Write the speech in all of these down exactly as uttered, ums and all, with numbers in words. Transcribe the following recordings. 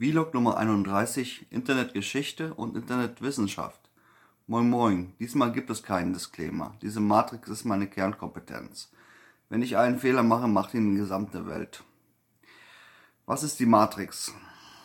Vlog Nummer einunddreißig, Internetgeschichte und Internetwissenschaft. Moin Moin, diesmal gibt es keinen Disclaimer. Diese Matrix ist meine Kernkompetenz. Wenn ich einen Fehler mache, macht ihn die gesamte Welt. Was ist die Matrix?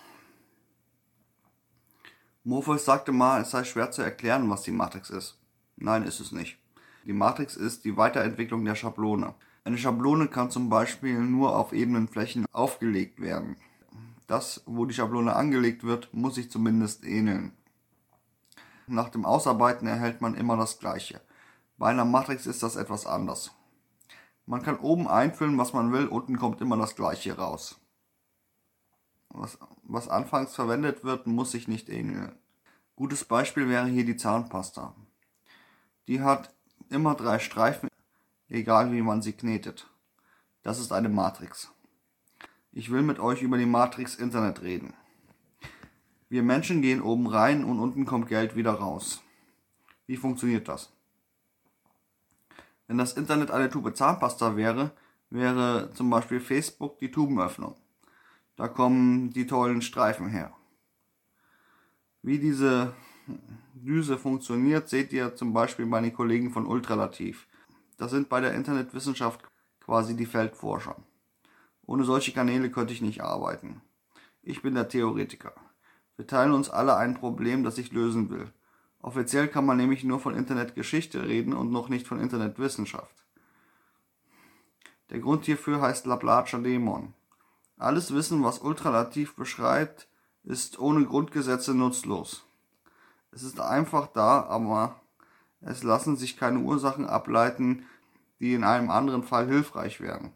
Morpheus sagte mal, es sei schwer zu erklären, was die Matrix ist. Nein, ist es nicht. Die Matrix ist die Weiterentwicklung der Schablone. Eine Schablone kann zum Beispiel nur auf ebenen Flächen aufgelegt werden. Das, wo die Schablone angelegt wird, muss sich zumindest ähneln. Nach dem Ausarbeiten erhält man immer das Gleiche. Bei einer Matrix ist das etwas anders. Man kann oben einfüllen, was man will, unten kommt immer das Gleiche raus. Was, was anfangs verwendet wird, muss sich nicht ähneln. Gutes Beispiel wäre hier die Zahnpasta. Die hat immer drei Streifen, egal wie man sie knetet. Das ist eine Matrix. Ich will mit euch über die Matrix Internet reden. Wir Menschen gehen oben rein und unten kommt Geld wieder raus. Wie funktioniert das? Wenn das Internet eine Tube Zahnpasta wäre, wäre zum Beispiel Facebook die Tubenöffnung. Da kommen die tollen Streifen her. Wie diese Düse funktioniert, seht ihr zum Beispiel bei den Kollegen von Ultralativ. Das sind bei der Internetwissenschaft quasi die Feldforscher. Ohne solche Kanäle könnte ich nicht arbeiten. Ich bin der Theoretiker. Wir teilen uns alle ein Problem, das ich lösen will. Offiziell kann man nämlich nur von Internetgeschichte reden und noch nicht von Internetwissenschaft. Der Grund hierfür heißt Laplace'scher Dämon. Alles Wissen, was Ultralativ beschreibt, ist ohne Grundgesetze nutzlos. Es ist einfach da, aber es lassen sich keine Ursachen ableiten, die in einem anderen Fall hilfreich wären.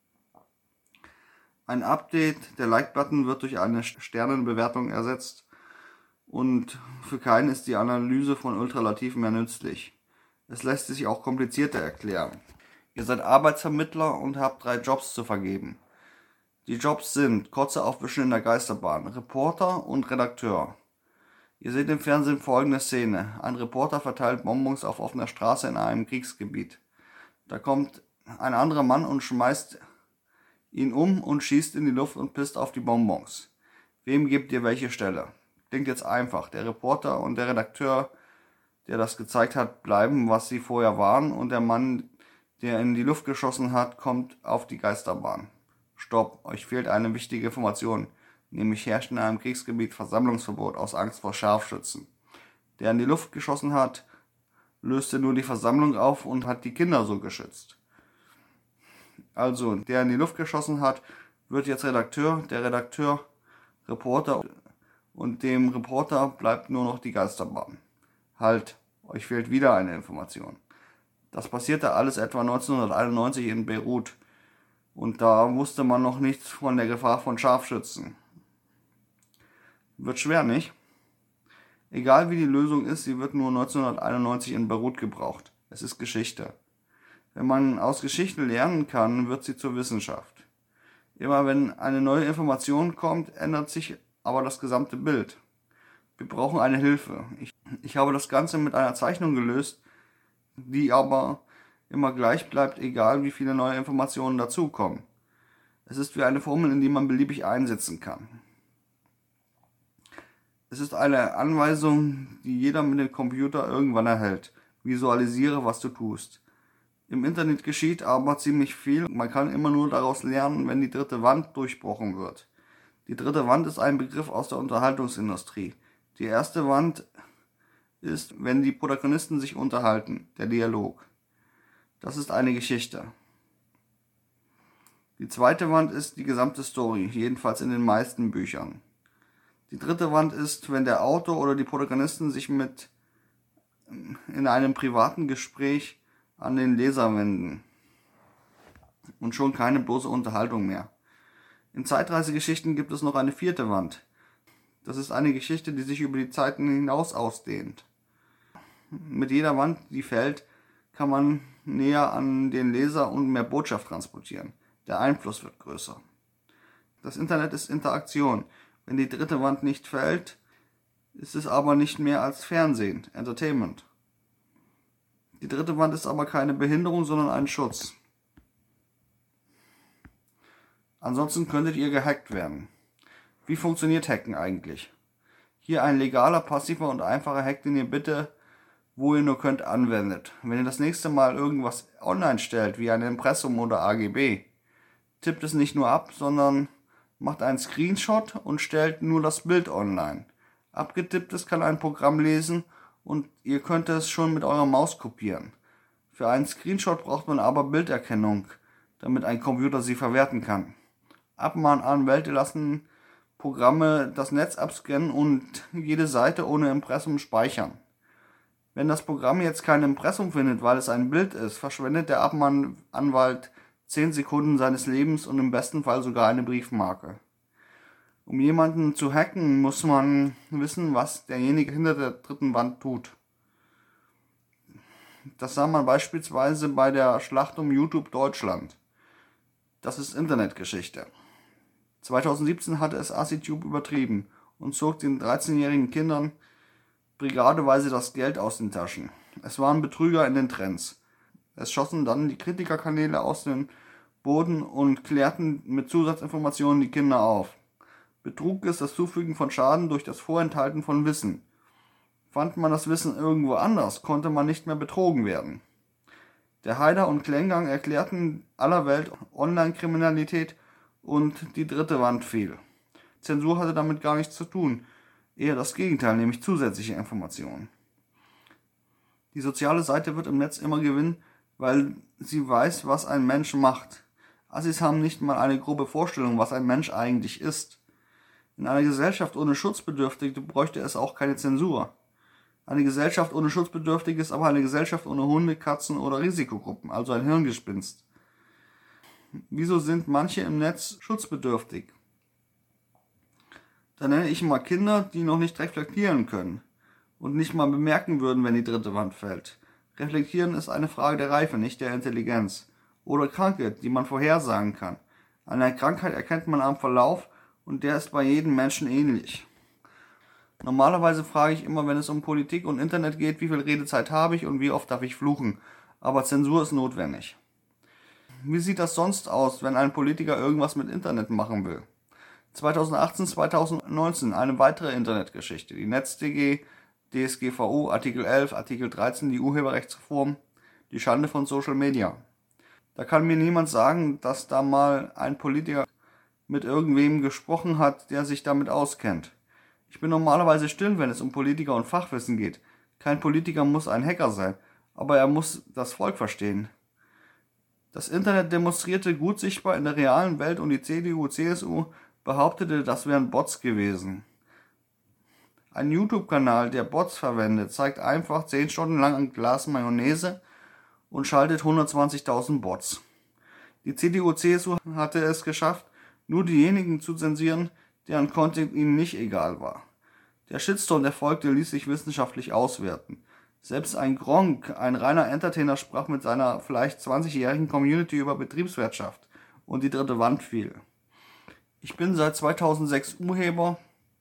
Ein Update, der Like-Button wird durch eine Sternenbewertung ersetzt und für keinen ist die Analyse von Ultralativ mehr nützlich. Es lässt sich auch komplizierter erklären. Ihr seid Arbeitsvermittler und habt drei Jobs zu vergeben. Die Jobs sind Kotze aufwischen in der Geisterbahn, Reporter und Redakteur. Ihr seht im Fernsehen folgende Szene. Ein Reporter verteilt Bonbons auf offener Straße in einem Kriegsgebiet. Da kommt ein anderer Mann und schmeißt ihn um und schießt in die Luft und pisst auf die Bonbons. Wem gebt ihr welche Stelle? Klingt jetzt einfach. Der Reporter und der Redakteur, der das gezeigt hat, bleiben, was sie vorher waren, und der Mann, der in die Luft geschossen hat, kommt auf die Geisterbahn. Stopp, euch fehlt eine wichtige Information, nämlich herrscht in einem Kriegsgebiet Versammlungsverbot aus Angst vor Scharfschützen. Der in die Luft geschossen hat, löste nur die Versammlung auf und hat die Kinder so geschützt. Also, der in die Luft geschossen hat, wird jetzt Redakteur, der Redakteur Reporter und dem Reporter bleibt nur noch die Geisterbahn. Halt, euch fehlt wieder eine Information. Das passierte alles etwa neunzehnhunderteinundneunzig in Beirut und da wusste man noch nichts von der Gefahr von Scharfschützen. Wird schwer, nicht? Egal wie die Lösung ist, sie wird nur neunzehnhunderteinundneunzig in Beirut gebraucht. Es ist Geschichte. Wenn man aus Geschichte lernen kann, wird sie zur Wissenschaft. Immer wenn eine neue Information kommt, ändert sich aber das gesamte Bild. Wir brauchen eine Hilfe. Ich, ich habe das Ganze mit einer Zeichnung gelöst, die aber immer gleich bleibt, egal wie viele neue Informationen dazukommen. Es ist wie eine Formel, in die man beliebig einsetzen kann. Es ist eine Anweisung, die jeder mit dem Computer irgendwann erhält. Visualisiere, was du tust. Im Internet geschieht aber ziemlich viel. Man kann immer nur daraus lernen, wenn die dritte Wand durchbrochen wird. Die dritte Wand ist ein Begriff aus der Unterhaltungsindustrie. Die erste Wand ist, wenn die Protagonisten sich unterhalten, der Dialog. Das ist eine Geschichte. Die zweite Wand ist die gesamte Story, jedenfalls in den meisten Büchern. Die dritte Wand ist, wenn der Autor oder die Protagonisten sich mit in einem privaten Gespräch an den Leser wenden. Und schon keine bloße Unterhaltung mehr. In Zeitreisegeschichten gibt es noch eine vierte Wand. Das ist eine Geschichte, die sich über die Zeiten hinaus ausdehnt. Mit jeder Wand, die fällt, kann man näher an den Leser und mehr Botschaft transportieren. Der Einfluss wird größer. Das Internet ist Interaktion. Wenn die dritte Wand nicht fällt, ist es aber nicht mehr als Fernsehen, Entertainment. Die dritte Wand ist aber keine Behinderung, sondern ein Schutz. Ansonsten könntet ihr gehackt werden. Wie funktioniert Hacken eigentlich? Hier ein legaler, passiver und einfacher Hack, den ihr bitte, wo ihr nur könnt, anwendet. Wenn ihr das nächste Mal irgendwas online stellt, wie ein Impressum oder A G B, tippt es nicht nur ab, sondern macht einen Screenshot und stellt nur das Bild online. Abgetipptes kann ein Programm lesen und ihr könnt es schon mit eurer Maus kopieren. Für einen Screenshot braucht man aber Bilderkennung, damit ein Computer sie verwerten kann. Abmahnanwälte lassen Programme das Netz abscannen und jede Seite ohne Impressum speichern. Wenn das Programm jetzt kein Impressum findet, weil es ein Bild ist, verschwendet der Abmahnanwalt zehn Sekunden seines Lebens und im besten Fall sogar eine Briefmarke. Um jemanden zu hacken, muss man wissen, was derjenige hinter der dritten Wand tut. Das sah man beispielsweise bei der Schlacht um YouTube Deutschland. Das ist Internetgeschichte. zweitausendsiebzehn hatte es AsciTube übertrieben und zog den dreizehnjährigen Kindern brigadeweise das Geld aus den Taschen. Es waren Betrüger in den Trends. Es schossen dann die Kritikerkanäle aus dem Boden und klärten mit Zusatzinformationen die Kinder auf. Betrug ist das Zufügen von Schaden durch das Vorenthalten von Wissen. Fand man das Wissen irgendwo anders, konnte man nicht mehr betrogen werden. Der Haider und Klänggang erklärten aller Welt Online-Kriminalität und die dritte Wand fiel. Zensur hatte damit gar nichts zu tun, eher das Gegenteil, nämlich zusätzliche Informationen. Die soziale Seite wird im Netz immer gewinnen, weil sie weiß, was ein Mensch macht. Assis haben nicht mal eine grobe Vorstellung, was ein Mensch eigentlich ist. In einer Gesellschaft ohne Schutzbedürftige bräuchte es auch keine Zensur. Eine Gesellschaft ohne Schutzbedürftige ist aber eine Gesellschaft ohne Hunde, Katzen oder Risikogruppen, also ein Hirngespinst. Wieso sind manche im Netz schutzbedürftig? Da nenne ich mal Kinder, die noch nicht reflektieren können und nicht mal bemerken würden, wenn die dritte Wand fällt. Reflektieren ist eine Frage der Reife, nicht der Intelligenz. Oder Kranke, die man vorhersagen kann. Eine Krankheit erkennt man am Verlauf und der ist bei jedem Menschen ähnlich. Normalerweise frage ich immer, wenn es um Politik und Internet geht, wie viel Redezeit habe ich und wie oft darf ich fluchen. Aber Zensur ist notwendig. Wie sieht das sonst aus, wenn ein Politiker irgendwas mit Internet machen will? zweitausendachtzehn, zweitausendneunzehn eine weitere Internetgeschichte. Die NetzDG, D S G V O, Artikel elf, Artikel dreizehn, die Urheberrechtsreform, die Schande von Social Media. Da kann mir niemand sagen, dass da mal ein Politiker mit irgendwem gesprochen hat, der sich damit auskennt. Ich bin normalerweise still, wenn es um Politiker und Fachwissen geht. Kein Politiker muss ein Hacker sein, aber er muss das Volk verstehen. Das Internet demonstrierte gut sichtbar in der realen Welt und die C D U, C S U behauptete, das wären Bots gewesen. Ein YouTube-Kanal, der Bots verwendet, zeigt einfach zehn Stunden lang ein Glas Mayonnaise und schaltet hundertzwanzigtausend Bots. Die C D U, C S U hatte es geschafft, nur diejenigen zu zensieren, deren Content ihnen nicht egal war. Der Shitstorm, der folgte, ließ sich wissenschaftlich auswerten. Selbst ein Gronkh, ein reiner Entertainer, sprach mit seiner vielleicht zwanzigjährigen Community über Betriebswirtschaft und die dritte Wand fiel. Ich bin seit zweitausendsechs Urheber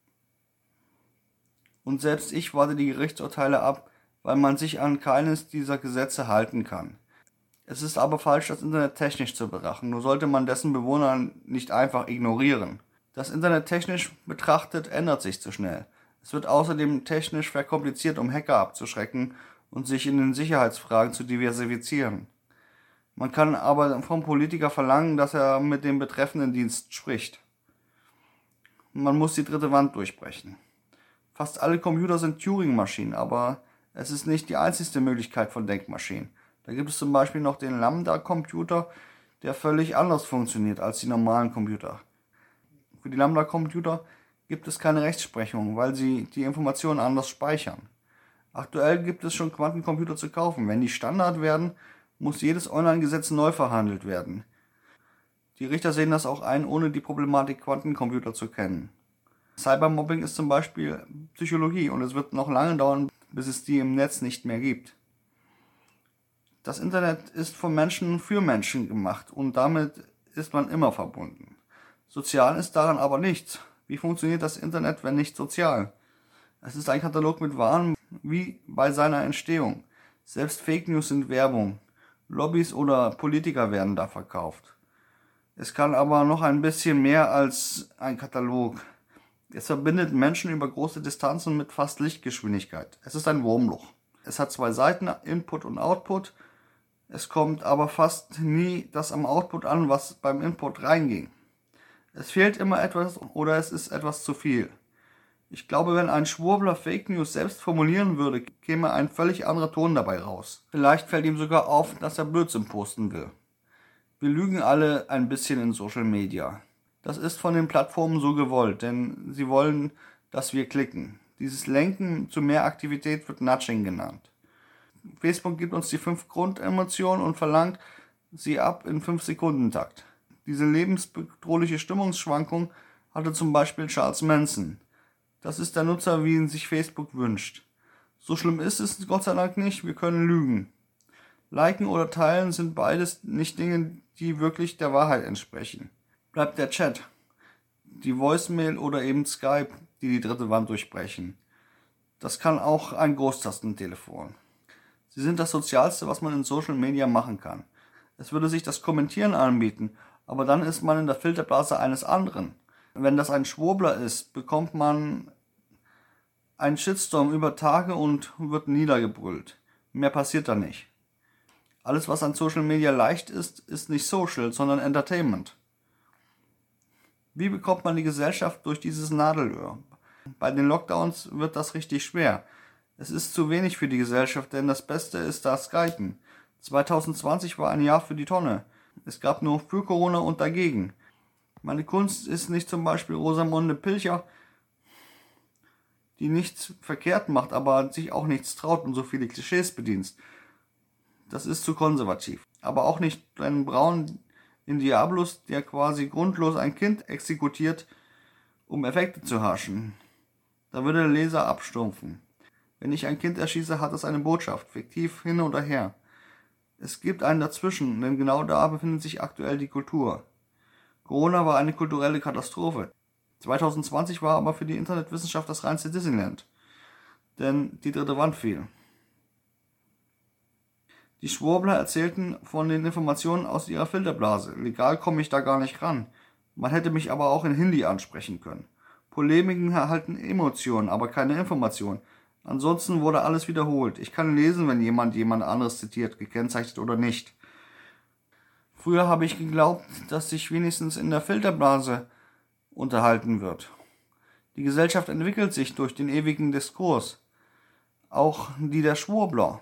und selbst ich warte die Gerichtsurteile ab, weil man sich an keines dieser Gesetze halten kann. Es ist aber falsch, das Internet technisch zu betrachten, nur sollte man dessen Bewohner nicht einfach ignorieren. Das Internet technisch betrachtet ändert sich zu schnell. Es wird außerdem technisch verkompliziert, um Hacker abzuschrecken und sich in den Sicherheitsfragen zu diversifizieren. Man kann aber vom Politiker verlangen, dass er mit dem betreffenden Dienst spricht. Man muss die dritte Wand durchbrechen. Fast alle Computer sind Turing-Maschinen, aber es ist nicht die einzigste Möglichkeit von Denkmaschinen. Da gibt es zum Beispiel noch den Lambda-Computer, der völlig anders funktioniert als die normalen Computer. Für die Lambda-Computer gibt es keine Rechtsprechung, weil sie die Informationen anders speichern. Aktuell gibt es schon Quantencomputer zu kaufen. Wenn die Standard werden, muss jedes Online-Gesetz neu verhandelt werden. Die Richter sehen das auch ein, ohne die Problematik Quantencomputer zu kennen. Cybermobbing ist zum Beispiel Psychologie und es wird noch lange dauern, bis es die im Netz nicht mehr gibt. Das Internet ist von Menschen für Menschen gemacht und damit ist man immer verbunden. Sozial ist daran aber nichts. Wie funktioniert das Internet, wenn nicht sozial? Es ist ein Katalog mit Waren wie bei seiner Entstehung. Selbst Fake News sind Werbung. Lobbys oder Politiker werden da verkauft. Es kann aber noch ein bisschen mehr als ein Katalog. Es verbindet Menschen über große Distanzen mit fast Lichtgeschwindigkeit. Es ist ein Wurmloch. Es hat zwei Seiten, Input und Output. Es kommt aber fast nie das am Output an, was beim Input reinging. Es fehlt immer etwas oder es ist etwas zu viel. Ich glaube, wenn ein Schwurbler Fake News selbst formulieren würde, käme ein völlig anderer Ton dabei raus. Vielleicht fällt ihm sogar auf, dass er Blödsinn posten will. Wir lügen alle ein bisschen in Social Media. Das ist von den Plattformen so gewollt, denn sie wollen, dass wir klicken. Dieses Lenken zu mehr Aktivität wird Nudging genannt. Facebook gibt uns die fünf Grundemotionen und verlangt sie ab in fünf Sekunden Takt. Diese lebensbedrohliche Stimmungsschwankung hatte zum Beispiel Charles Manson. Das ist der Nutzer, wie ihn sich Facebook wünscht. So schlimm ist es Gott sei Dank nicht, wir können lügen. Liken oder teilen sind beides nicht Dinge, die wirklich der Wahrheit entsprechen. Bleibt der Chat, die Voicemail oder eben Skype, die die dritte Wand durchbrechen. Das kann auch ein Großtastentelefon. Sie sind das Sozialste, was man in Social Media machen kann. Es würde sich das Kommentieren anbieten, aber dann ist man in der Filterblase eines anderen. Wenn das ein Schwurbler ist, bekommt man einen Shitstorm über Tage und wird niedergebrüllt. Mehr passiert da nicht. Alles, was an Social Media leicht ist, ist nicht Social, sondern Entertainment. Wie bekommt man die Gesellschaft durch dieses Nadelöhr? Bei den Lockdowns wird das richtig schwer. Es ist zu wenig für die Gesellschaft, denn das Beste ist da Skypen. zwanzig zwanzig war ein Jahr für die Tonne. Es gab nur für Corona und dagegen. Meine Kunst ist nicht zum Beispiel Rosamunde Pilcher, die nichts verkehrt macht, aber sich auch nichts traut und so viele Klischees bedient. Das ist zu konservativ. Aber auch nicht einen Braun in Diabolus, der quasi grundlos ein Kind exekutiert, um Effekte zu haschen. Da würde der Leser abstumpfen. Wenn ich ein Kind erschieße, hat es eine Botschaft, fiktiv hin oder her. Es gibt einen dazwischen, denn genau da befindet sich aktuell die Kultur. Corona war eine kulturelle Katastrophe. zwanzig zwanzig war aber für die Internetwissenschaft das reinste Disneyland. Denn die dritte Wand fiel. Die Schwurbler erzählten von den Informationen aus ihrer Filterblase. Legal komme ich da gar nicht ran. Man hätte mich aber auch in Hindi ansprechen können. Polemiken erhalten Emotionen, aber keine Informationen. Ansonsten wurde alles wiederholt. Ich kann lesen, wenn jemand jemand anderes zitiert, gekennzeichnet oder nicht. Früher habe ich geglaubt, dass sich wenigstens in der Filterblase unterhalten wird. Die Gesellschaft entwickelt sich durch den ewigen Diskurs. Auch die der Schwurbler.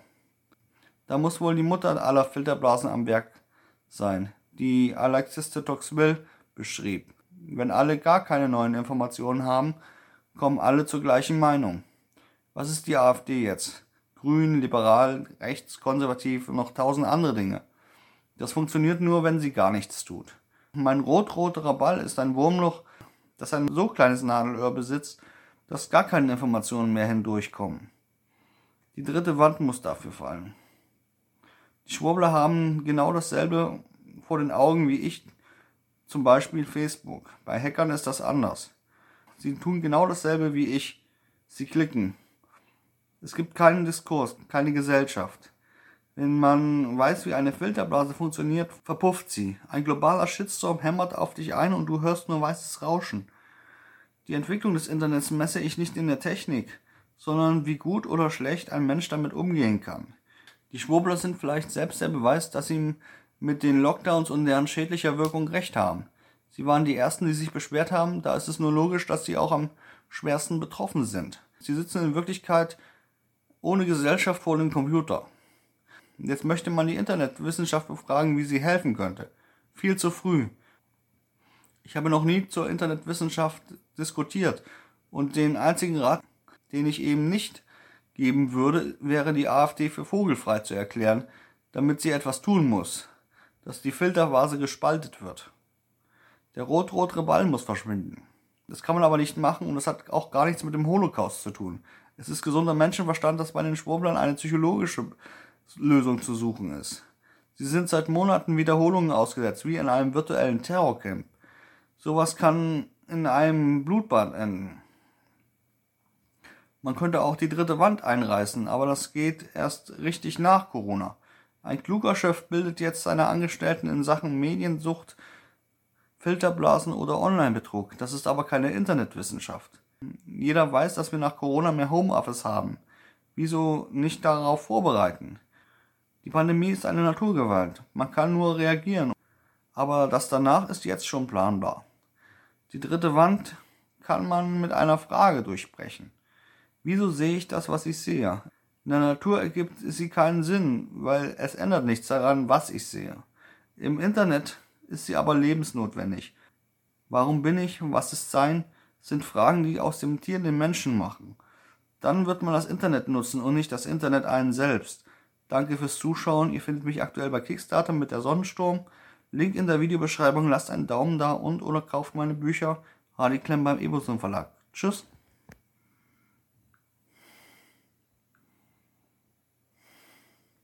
Da muss wohl die Mutter aller Filterblasen am Werk sein, die Alexis de Tocqueville beschrieb. Wenn alle gar keine neuen Informationen haben, kommen alle zur gleichen Meinung. Was ist die AfD jetzt? Grün, liberal, rechts, konservativ und noch tausend andere Dinge. Das funktioniert nur, wenn sie gar nichts tut. Mein rot-roter Ball ist ein Wurmloch, das ein so kleines Nadelöhr besitzt, dass gar keine Informationen mehr hindurchkommen. Die dritte Wand muss dafür fallen. Die Schwurbler haben genau dasselbe vor den Augen wie ich, zum Beispiel Facebook. Bei Hackern ist das anders. Sie tun genau dasselbe wie ich. Sie klicken. Es gibt keinen Diskurs, keine Gesellschaft. Wenn man weiß, wie eine Filterblase funktioniert, verpufft sie. Ein globaler Shitstorm hämmert auf dich ein und du hörst nur weißes Rauschen. Die Entwicklung des Internets messe ich nicht in der Technik, sondern wie gut oder schlecht ein Mensch damit umgehen kann. Die Schwurbler sind vielleicht selbst der Beweis, dass sie mit den Lockdowns und deren schädlicher Wirkung recht haben. Sie waren die Ersten, die sich beschwert haben, da ist es nur logisch, dass sie auch am schwersten betroffen sind. Sie sitzen in Wirklichkeit ohne Gesellschaft vor dem Computer. Jetzt möchte man die Internetwissenschaft befragen, wie sie helfen könnte. Viel zu früh. Ich habe noch nie zur Internetwissenschaft diskutiert und den einzigen Rat, den ich eben nicht geben würde, wäre die AfD für vogelfrei zu erklären, damit sie etwas tun muss, dass die Filtervase gespaltet wird. Der rot-rote Ball muss verschwinden. Das kann man aber nicht machen und das hat auch gar nichts mit dem Holocaust zu tun. Es ist gesunder Menschenverstand, dass bei den Schwurblern eine psychologische Lösung zu suchen ist. Sie sind seit Monaten Wiederholungen ausgesetzt, wie in einem virtuellen Terrorcamp. Sowas kann in einem Blutbad enden. Man könnte auch die dritte Wand einreißen, aber das geht erst richtig nach Corona. Ein kluger Chef bildet jetzt seine Angestellten in Sachen Mediensucht Filterblasen oder Online-Betrug. Das ist aber keine Internetwissenschaft. Jeder weiß, dass wir nach Corona mehr Homeoffice haben. Wieso nicht darauf vorbereiten? Die Pandemie ist eine Naturgewalt. Man kann nur reagieren. Aber das danach ist jetzt schon planbar. Die dritte Wand kann man mit einer Frage durchbrechen. Wieso sehe ich das, was ich sehe? In der Natur ergibt sie keinen Sinn, weil es ändert nichts daran, was ich sehe. Im Internet ist sie aber lebensnotwendig. Warum bin ich, was ist Sein, sind Fragen, die aus dem Tier den Menschen machen. Dann wird man das Internet nutzen und nicht das Internet einen selbst. Danke fürs Zuschauen, ihr findet mich aktuell bei Kickstarter mit der Sonnensturm. Link in der Videobeschreibung, lasst einen Daumen da und oder kauft meine Bücher. Hardy Klemm beim Eboson Verlag. Tschüss.